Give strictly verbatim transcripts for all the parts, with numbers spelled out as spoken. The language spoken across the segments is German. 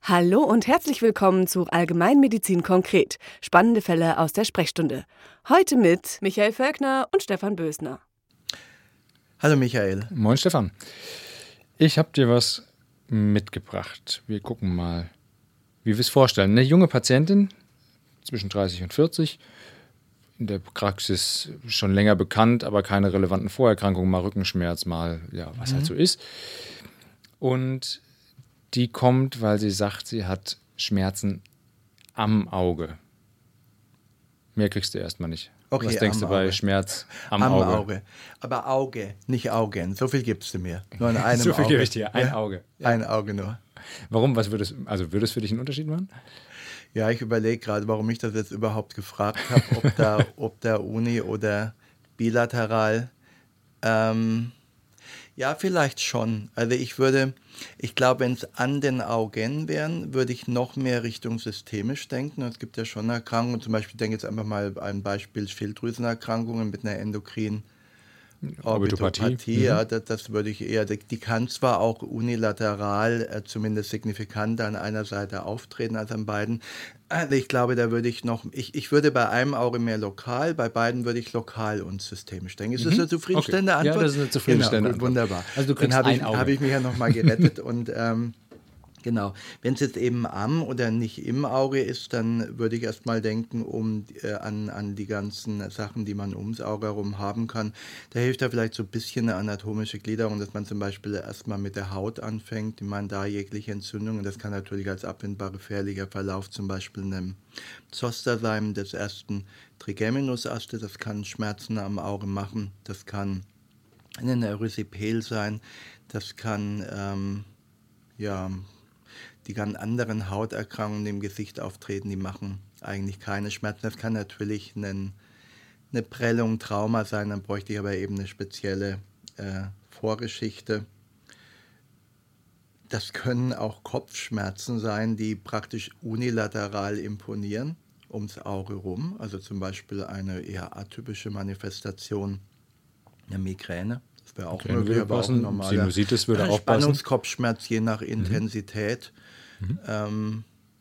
Hallo und herzlich willkommen zu Allgemeinmedizin konkret. Spannende Fälle aus der Sprechstunde. Heute mit Michael Völkner und Stefan Bösner. Hallo Michael. Moin Stefan. Ich habe dir was mitgebracht. Wir gucken mal, wie wir es vorstellen. Eine junge Patientin, zwischen dreißig und vierzig, in der Praxis schon länger bekannt, aber keine relevanten Vorerkrankungen, mal Rückenschmerz, mal ja, was mhm. halt so ist. Und die kommt, weil sie sagt, sie hat Schmerzen am Auge. Mehr kriegst du erstmal nicht. Okay, was denkst du bei Auge. Schmerz am, am Auge? Auge? Aber Auge, nicht Augen. So viel gibst du mir. Nur an einem so viel Auge. gebe ich dir. Ein ja? Auge. Ja. Ein Auge nur. Warum? Was würdest, also würde es für dich einen Unterschied machen? Ja, ich überlege gerade, warum ich das jetzt überhaupt gefragt habe, ob da, ob da uni oder bilateral. Ähm, ja, vielleicht schon. Also ich würde, ich glaube, wenn es an den Augen wären, würde ich noch mehr Richtung systemisch denken. Es gibt ja schon Erkrankungen, zum Beispiel, ich denke jetzt einfach mal ein Beispiel Schilddrüsenerkrankungen mit einer endokrinen Orbitopathie, Orbitopathie, ja, das, das würde ich eher, die, die kann zwar auch unilateral, äh, zumindest signifikant an einer Seite auftreten als an beiden. Also ich glaube, da würde ich noch, ich, ich würde bei einem Auge mehr lokal, bei beiden würde ich lokal und systemisch denken. Ist das eine zufriedenstellende okay. Antwort? Ja, das ist eine zufriedenstellende genau, Antwort. Wunderbar. Also du kriegst Dann habe ein ich, Auge. habe ich mich ja nochmal gerettet und ähm, genau. Wenn es jetzt eben am oder nicht im Auge ist, dann würde ich erstmal denken um, äh, an, an die ganzen Sachen, die man ums Auge herum haben kann. Da hilft ja vielleicht so ein bisschen eine anatomische Gliederung, dass man zum Beispiel erstmal mit der Haut anfängt. Ich meine, da jegliche Entzündung, und das kann natürlich als abwendbar gefährlicher Verlauf zum Beispiel einem Zoster sein, des ersten Trigeminusastes, das kann Schmerzen am Auge machen, das kann ein Erysipel sein, das kann, ähm, ja, die ganzen anderen Hauterkrankungen im Gesicht auftreten, die machen eigentlich keine Schmerzen. Das kann natürlich einen, eine Prellung, Trauma sein, dann bräuchte ich aber eben eine spezielle äh, Vorgeschichte. Das können auch Kopfschmerzen sein, die praktisch unilateral imponieren, ums Auge rum. Also zum Beispiel eine eher atypische Manifestation der Migräne. Das wäre auch okay, möglich, aber auch ein normaler Sinusitis würde auch passen. Spannungskopfschmerz je nach Intensität. Mhm. Ähm,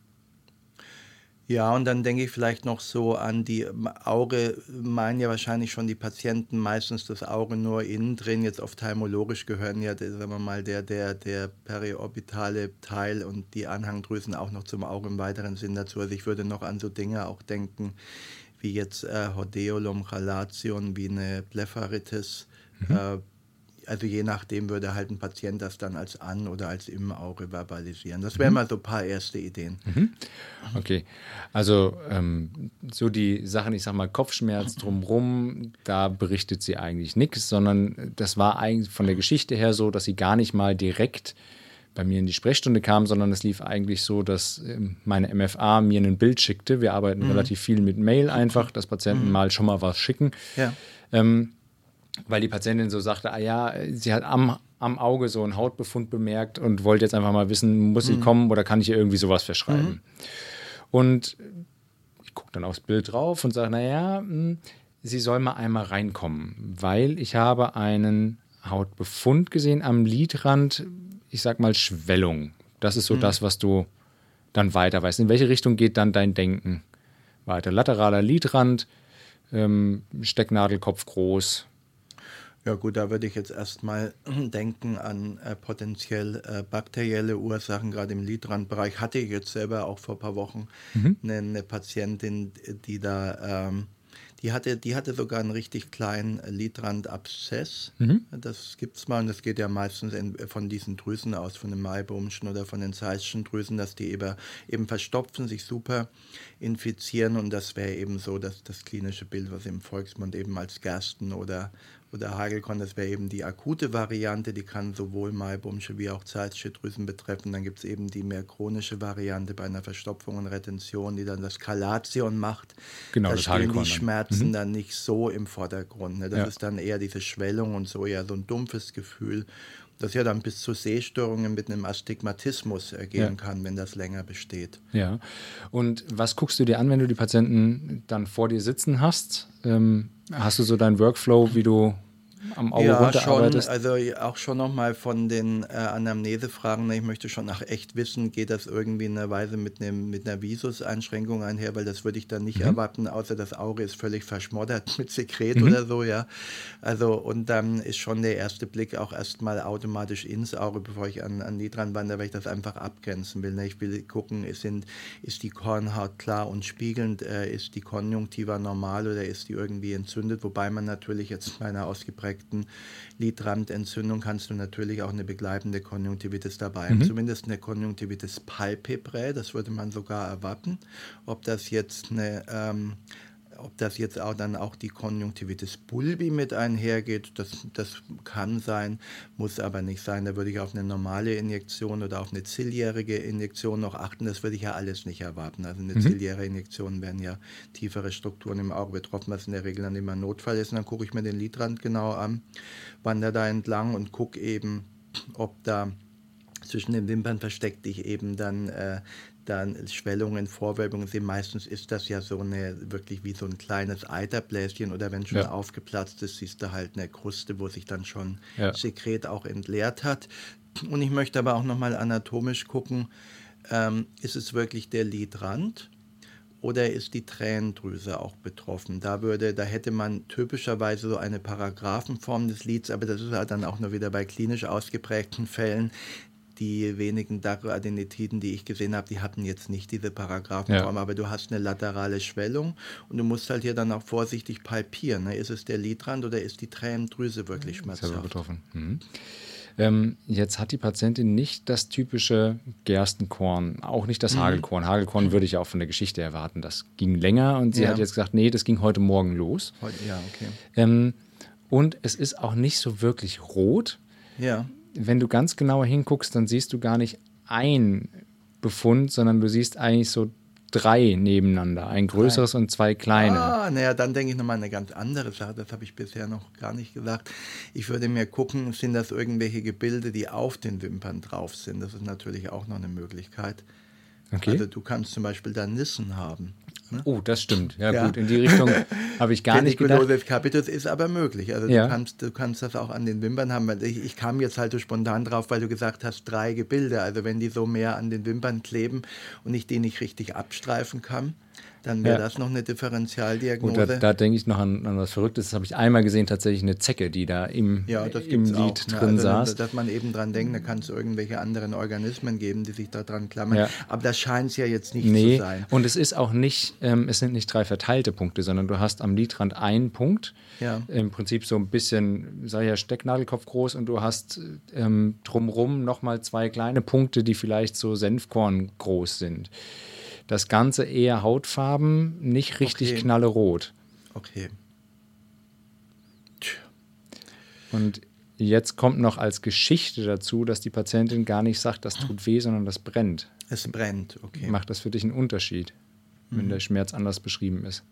ja, und dann denke ich vielleicht noch so an die Auge, meinen ja wahrscheinlich schon die Patienten meistens das Auge nur innen drin, jetzt ophthalmologisch gehören ja, sagen wir mal, der, der, der periorbitale Teil und die Anhangdrüsen auch noch zum Auge im weiteren Sinn dazu. Also ich würde noch an so Dinge auch denken, wie jetzt äh, Hordeolum Chalation, wie eine Blepharitis, mhm. äh, Also je nachdem würde halt ein Patient das dann als an- oder als im Auge verbalisieren. Das wären mhm. mal so ein paar erste Ideen. Mhm. Okay, also ähm, so die Sachen, ich sag mal Kopfschmerz drumrum, da berichtet sie eigentlich nichts, sondern das war eigentlich von der Geschichte her so, dass sie gar nicht mal direkt bei mir in die Sprechstunde kam, sondern es lief eigentlich so, dass ähm, meine M F A mir ein Bild schickte. Wir arbeiten mhm. relativ viel mit Mail einfach, dass Patienten mhm. mal schon mal was schicken. Ja. Ähm, weil die Patientin so sagte, ah ja, sie hat am, am Auge so einen Hautbefund bemerkt und wollte jetzt einfach mal wissen, muss sie mhm. kommen oder kann ich ihr irgendwie sowas verschreiben? Mhm. Und ich gucke dann aufs Bild drauf und sage, naja, sie soll mal einmal reinkommen, weil ich habe einen Hautbefund gesehen am Lidrand, ich sag mal Schwellung. Das ist so mhm. das, was du dann weiter weißt. In welche Richtung geht dann dein Denken weiter? Lateraler Lidrand, ähm, Stecknadelkopf groß. Ja gut, da würde ich jetzt erstmal denken an äh, potenziell äh, bakterielle Ursachen, gerade im Lidrandbereich. Hatte ich jetzt selber auch vor ein paar Wochen mhm. eine, eine Patientin, die da, ähm, die hatte, die hatte sogar einen richtig kleinen Lidrandabszess. Mhm. Das gibt es mal und das geht ja meistens in, von diesen Drüsen aus, von den Maibomschen oder von den Zeißschen Drüsen, dass die eben, eben verstopfen, sich super infizieren und das wäre eben so dass das klinische Bild, was im Volksmund eben als Gersten oder oder Hagelkorn, das wäre eben die akute Variante, die kann sowohl Maibomsche wie auch Zeißsche Drüsen betreffen. Dann gibt es eben die mehr chronische Variante bei einer Verstopfung und Retention, die dann das Chalation macht. Genau, da das stehen Hagelkorn die dann. Schmerzen mhm. dann nicht so im Vordergrund. Ne? Das ja. ist dann eher diese Schwellung und so, eher so ein dumpfes Gefühl, das ja dann bis zu Sehstörungen mit einem Astigmatismus ergehen ja. kann, wenn das länger besteht. Ja, und was guckst du dir an, wenn du die Patienten dann vor dir sitzen hast? Ähm, hast du so deinen Workflow, wie du am Auge Ja, schon, runterarbeitest? also auch schon nochmal von den äh, Anamnesefragen, ne, ich möchte schon nach echt wissen, geht das irgendwie in einer Weise mit, einem, mit einer Visuseinschränkung einher, weil das würde ich dann nicht Mhm. erwarten, außer das Auge ist völlig verschmoddert mit Sekret Mhm. oder so, ja. Also und dann ist schon der erste Blick auch erstmal automatisch ins Auge, bevor ich an, an die dran wandere, weil ich das einfach abgrenzen will. Ne? Ich will gucken, ist, sind, ist die Kornhaut klar und spiegelnd, äh, ist die Konjunktiva normal oder ist die irgendwie entzündet, wobei man natürlich jetzt bei einer ausgeprägten Lidrandentzündung kannst du natürlich auch eine begleitende Konjunktivitis dabei haben, Mhm. zumindest eine Konjunktivitis palpebrae, das würde man sogar erwarten. Ob das jetzt eine ähm, ob das jetzt auch dann auch die Konjunktivitis bulbi mit einhergeht, das, das kann sein, muss aber nicht sein. Da würde ich auf eine normale Injektion oder auf eine ziliäre Injektion noch achten. Das würde ich ja alles nicht erwarten. Also eine Mhm. ziliäre Injektion werden ja tiefere Strukturen im Auge betroffen, was in der Regel dann immer Notfall ist. Und dann gucke ich mir den Lidrand genau an, wandere da entlang und gucke eben, ob da zwischen den Wimpern versteckt ich eben dann, äh, dann Schwellungen, Vorwölbungen sind. Meistens ist das ja so eine, wirklich wie so ein kleines Eiterbläschen oder wenn schon Ja. aufgeplatzt ist, siehst du halt eine Kruste, wo sich dann schon Ja. Sekret auch entleert hat. Und ich möchte aber auch nochmal anatomisch gucken, ähm, ist es wirklich der Lidrand? Oder ist die Tränendrüse auch betroffen? Da würde, da hätte man typischerweise so eine Paragraphenform des Lids, aber das ist halt dann auch nur wieder bei klinisch ausgeprägten Fällen. Die wenigen Dacroadenetiden, die ich gesehen habe, die hatten jetzt nicht diese Paragraphenform, Ja. aber du hast eine laterale Schwellung und du musst halt hier dann auch vorsichtig palpieren. Ne? Ist es der Lidrand oder ist die Tränendrüse wirklich Selber schmerzhaft? betroffen. Mhm. Ähm, jetzt hat die Patientin nicht das typische Gerstenkorn, auch nicht das Mhm. Hagelkorn. Hagelkorn würde ich auch von der Geschichte erwarten. Das ging länger und sie Ja. hat jetzt gesagt, nee, das ging heute Morgen los. Heute- Ja, okay. Ähm, und es ist auch nicht so wirklich rot. Ja. Wenn du ganz genauer hinguckst, dann siehst du gar nicht ein Befund, sondern du siehst eigentlich so drei nebeneinander. Ein größeres und zwei kleine. Ah, naja, dann denke ich nochmal eine ganz andere Sache, das habe ich bisher noch gar nicht gesagt. Ich würde mir gucken, sind das irgendwelche Gebilde, die auf den Wimpern drauf sind? Das ist natürlich auch noch eine Möglichkeit. Okay. Also du kannst zum Beispiel da Nissen haben. Ne? Oh, das stimmt. Ja, Ja. gut, in die Richtung habe ich gar nicht gedacht. Pediculosis capitis ist aber möglich. Also Ja. du, kannst, du kannst das auch an den Wimpern haben. Weil Ich, ich kam jetzt halt so spontan drauf, weil du gesagt hast, drei Gebilde. Also wenn die so mehr an den Wimpern kleben und ich die nicht richtig abstreifen kann, dann wäre Ja. das noch eine Gut, Differentialdiagnose. da, da denke ich noch an, an was Verrücktes. Das habe ich einmal gesehen, tatsächlich eine Zecke, die da im, Ja, das im gibt's Lied auch, ne? drin Also, saß. dass man eben dran denkt, da kann es irgendwelche anderen Organismen geben, die sich da dran klammern. Ja. Aber das scheint es ja jetzt nicht Nee, zu sein. und es ist auch nicht, ähm, es sind nicht drei verteilte Punkte, sondern du hast am Lidrand einen Punkt, Ja. im Prinzip so ein bisschen, sag ich ja, Stecknadelkopf groß und du hast ähm, drumrum nochmal zwei kleine Punkte, die vielleicht so Senfkorn groß sind. Das Ganze eher Hautfarben, nicht richtig Okay. knallerot. Okay. Tch. Und jetzt kommt noch als Geschichte dazu, dass die Patientin gar nicht sagt, das tut weh, sondern das brennt. Es brennt, okay. Macht das für dich einen Unterschied, wenn Mhm. der Schmerz anders beschrieben ist?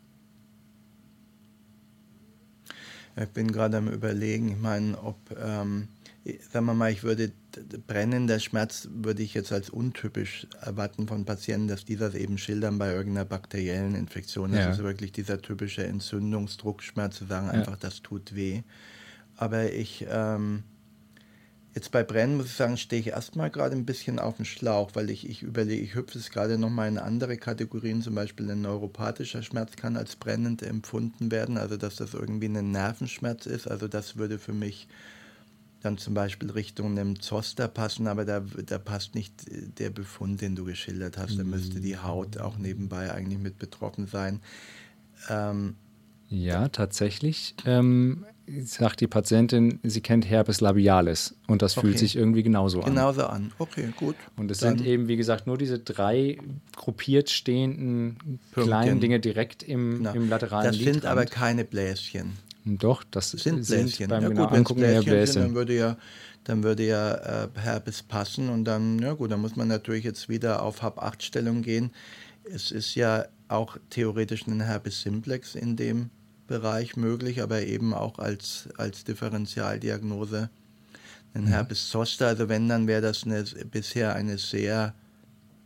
Ich bin gerade am Überlegen, ich meine, ob, ähm, sagen wir mal, ich würde, d- brennender Schmerz würde ich jetzt als untypisch erwarten von Patienten, dass die das eben schildern bei irgendeiner bakteriellen Infektion. Das Ja. ist wirklich dieser typische Entzündungsdruckschmerz, zu sagen Ja. einfach, das tut weh. Aber ich, ähm, jetzt bei Brennen muss ich sagen, stehe ich erstmal gerade ein bisschen auf dem Schlauch, weil ich, ich überlege, ich hüpfe es gerade nochmal in andere Kategorien, zum Beispiel ein neuropathischer Schmerz kann als brennend empfunden werden, also dass das irgendwie ein Nervenschmerz ist, also das würde für mich dann zum Beispiel Richtung einem Zoster passen, aber da, da passt nicht der Befund, den du geschildert hast, da müsste die Haut auch nebenbei eigentlich mit betroffen sein. Ähm, Ja, tatsächlich. Ähm, sagt die Patientin, sie kennt Herpes labialis und das fühlt Okay. sich irgendwie genauso an. genauso an, okay, gut. Und es Dann- sind eben, wie gesagt, nur diese drei gruppiert stehenden Pünktchen. kleinen Dinge direkt im, Genau. im lateralen Das sind Lidrand. aber keine Bläschen. Doch, das Sind sind Bläschen. beim Ja genau gut, wenn es Angucken eher Bläschen sind, dann Bläschen. würde ja, dann würde ja äh, Herpes passen und dann, ja gut, dann muss man natürlich jetzt wieder auf Hab acht Stellung gehen. Es ist ja auch theoretisch ein Herpes simplex in dem Bereich möglich, aber eben auch als, als Differentialdiagnose ein Herpes zoster. Also wenn, dann wäre das eine, bisher eine sehr,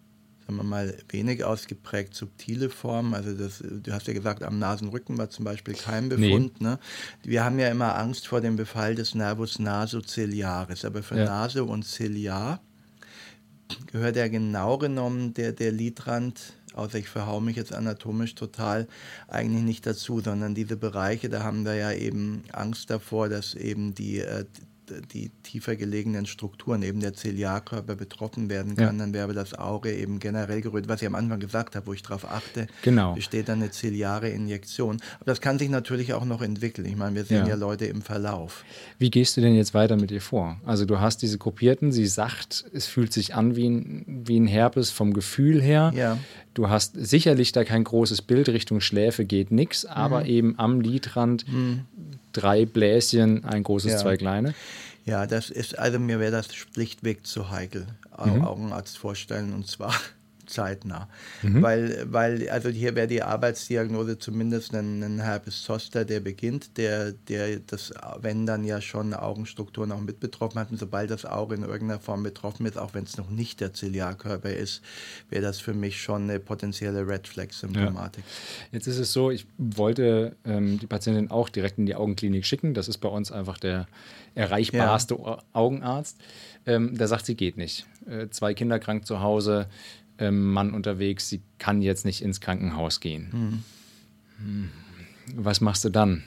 sagen wir mal, wenig ausgeprägt subtile Formen. Also das, du hast ja gesagt, am Nasenrücken war zum Beispiel kein Befund. Nee. Ne? Wir haben ja immer Angst vor dem Befall des Nervus nasociliaris, aber für ja. Nase und Ziliar gehört ja genau genommen der, der Lidrand, außer ich verhaue mich jetzt anatomisch total, eigentlich nicht dazu, sondern diese Bereiche, da haben wir ja eben Angst davor, dass eben die äh, die tiefer gelegenen Strukturen, eben der Ziliarkörper betroffen werden kann, ja. dann wäre das Auge eben generell gerötet, was ich am Anfang gesagt habe, wo ich darauf achte, genau. besteht dann eine ziliare Injektion. Aber das kann sich natürlich auch noch entwickeln. Ich meine, wir sehen ja. ja Leute im Verlauf. Wie gehst du denn jetzt weiter mit ihr vor? Also du hast diese Gruppierten, sie sagt, es fühlt sich an wie ein, wie ein Herpes vom Gefühl her. Ja. Du hast sicherlich da kein großes Bild, Richtung Schläfe geht nichts, aber mhm. eben am Lidrand mhm. drei Bläschen, ein großes, ja. zwei kleine. Ja, das ist, also mir wäre das schlichtweg zu heikel, mhm. Augenarzt vorstellen, und zwar zeitnah. Mhm. Weil, weil, also hier wäre die Arbeitsdiagnose zumindest ein, ein Herpes zoster, der beginnt, der, der das, wenn dann ja schon Augenstrukturen auch mit betroffen hat, und sobald das Auge in irgendeiner Form betroffen ist, auch wenn es noch nicht der Ziliarkörper ist, wäre das für mich schon eine potenzielle Red Flag-Symptomatik. Ja. Jetzt ist es so, ich wollte ähm, die Patientin auch direkt in die Augenklinik schicken, das ist bei uns einfach der erreichbarste ja. Augenarzt. Ähm, da sagt sie, geht nicht. Äh, zwei Kinder krank zu Hause, Mann unterwegs, sie kann jetzt nicht ins Krankenhaus gehen. Hm. Was machst du dann?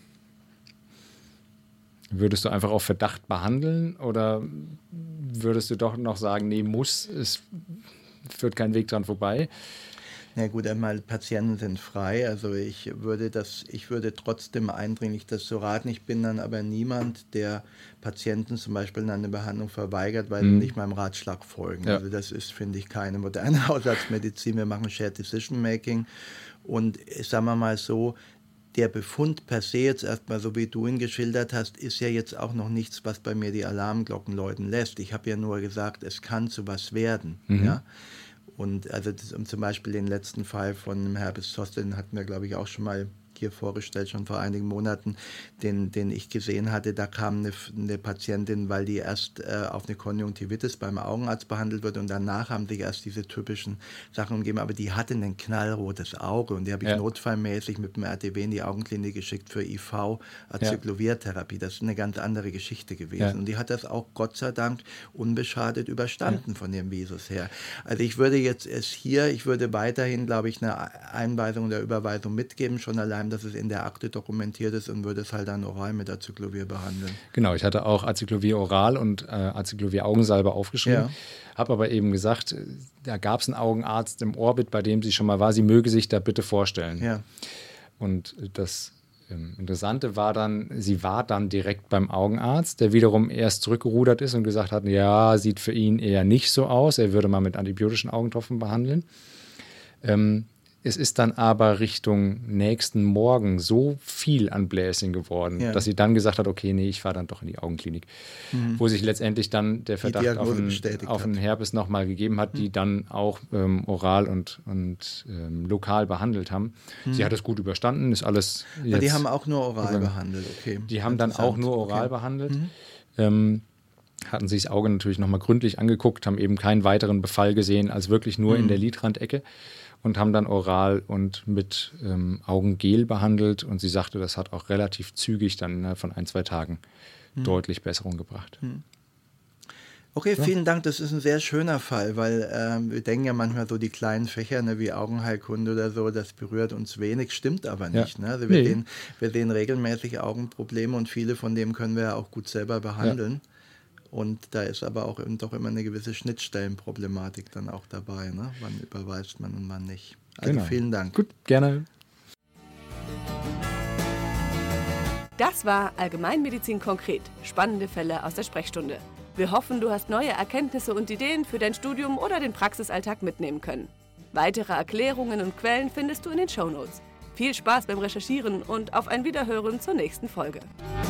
Würdest du einfach auf Verdacht behandeln oder würdest du doch noch sagen, nee, muss, es führt kein Weg dran vorbei? Na gut, einmal Patienten sind frei, also ich würde das, ich würde trotzdem eindringlich das so raten. Ich bin dann aber niemand, der Patienten zum Beispiel eine Behandlung verweigert, weil mhm. sie nicht meinem Ratschlag folgen. Ja. Also das ist, finde ich, keine moderne Hausarztmedizin. Wir machen Shared Decision Making und sagen wir mal so, der Befund per se jetzt erstmal, so wie du ihn geschildert hast, ist ja jetzt auch noch nichts, was bei mir die Alarmglocken läuten lässt. Ich habe ja nur gesagt, es kann zu was werden, mhm. ja. Und also das, um zum Beispiel den letzten Fall von Herpes zoster, den hatten wir, glaube ich, auch schon mal hier vorgestellt, schon vor einigen Monaten, den, den ich gesehen hatte. Da kam eine, eine Patientin, weil die erst äh, auf eine Konjunktivitis beim Augenarzt behandelt wird und danach haben sich erst diese typischen Sachen umgeben. Aber die hatte ein knallrotes Auge und die habe ich ja. notfallmäßig mit dem R T W in die Augenklinik geschickt für I V, Acyclovir-Therapie. Das ist eine ganz andere Geschichte gewesen. Ja. Und die hat das auch Gott sei Dank unbeschadet überstanden ja. von dem Visus her. Also ich würde jetzt es hier, ich würde weiterhin, glaube ich, eine Einweisung oder Überweisung mitgeben, schon allein, dass es in der Akte dokumentiert ist, und würde es halt dann oral mit Acyclovir behandeln. Genau, ich hatte auch Acyclovir oral und äh, Acyclovir Augensalbe aufgeschrieben, ja. habe aber eben gesagt, da gab es einen Augenarzt im Orbit, bei dem sie schon mal war, sie möge sich da bitte vorstellen. Ja. Und das ähm, Interessante war dann, sie war dann direkt beim Augenarzt, der wiederum erst zurückgerudert ist und gesagt hat, ja, sieht für ihn eher nicht so aus, er würde mal mit antibiotischen Augentropfen behandeln. Ähm, Es ist dann aber Richtung nächsten Morgen so viel an Bläschen geworden, ja. dass sie dann gesagt hat, okay, nee, ich fahre dann doch in die Augenklinik. Mhm. Wo sich letztendlich dann der Verdacht auf einen, auf einen Herpes nochmal gegeben hat, mhm. die dann auch ähm, oral und, und ähm, lokal behandelt haben. Mhm. Sie hat es gut überstanden, ist alles jetzt... Aber die haben auch nur oral also, behandelt, okay. Die haben dann auch nur oral okay. behandelt. Mhm. Ähm, hatten sich das Auge natürlich nochmal gründlich angeguckt, haben eben keinen weiteren Befall gesehen als wirklich nur mhm. in der Lidrandecke. Und haben dann oral und mit ähm, Augengel behandelt. Und sie sagte, das hat auch relativ zügig dann innerhalb von ein, zwei Tagen hm. deutlich Besserung gebracht. Hm. Okay, ja. vielen Dank. Das ist ein sehr schöner Fall, weil ähm, wir denken ja manchmal so die kleinen Fächer, ne, wie Augenheilkunde oder so, das berührt uns wenig, stimmt aber nicht. Ja. Ne? Also wir, nee. sehen, wir sehen regelmäßig Augenprobleme und viele von denen können wir ja auch gut selber behandeln. Ja. Und da ist aber auch doch immer eine gewisse Schnittstellenproblematik dann auch dabei. Ne? Wann überweist man und wann nicht. Also genau. Vielen Dank. Gut, gerne. Das war Allgemeinmedizin konkret. Spannende Fälle aus der Sprechstunde. Wir hoffen, du hast neue Erkenntnisse und Ideen für dein Studium oder den Praxisalltag mitnehmen können. Weitere Erklärungen und Quellen findest du in den Shownotes. Viel Spaß beim Recherchieren und auf ein Wiederhören zur nächsten Folge.